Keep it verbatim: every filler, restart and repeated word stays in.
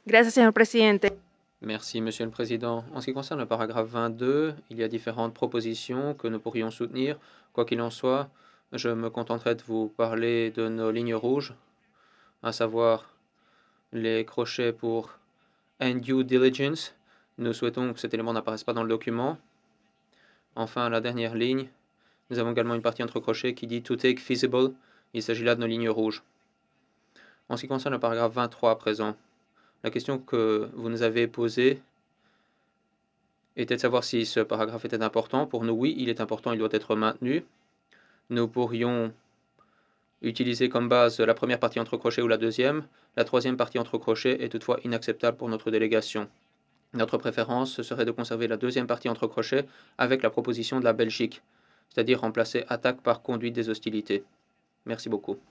Gracias, señor presidente. Merci, Monsieur le Président. En ce qui concerne le paragraphe vingt-deux, il y a différentes propositions que nous pourrions soutenir. Quoi qu'il en soit, je me contenterai de vous parler de nos lignes rouges, à savoir les crochets pour undue diligence. Nous souhaitons que cet élément n'apparaisse pas dans le document. Enfin, la dernière ligne, nous avons également une partie entre crochets qui dit to take feasible. Il s'agit là de nos lignes rouges. En ce qui concerne le paragraphe vingt-trois à présent, la question que vous nous avez posée était de savoir si ce paragraphe était important. Pour nous, oui, il est important, il doit être maintenu. Nous pourrions utiliser comme base la première partie entre crochets ou la deuxième. La troisième partie entre crochets est toutefois inacceptable pour notre délégation. Notre préférence, ce serait de conserver la deuxième partie entre crochets avec la proposition de la Belgique, c'est-à-dire remplacer attaque par conduite des hostilités. Merci beaucoup.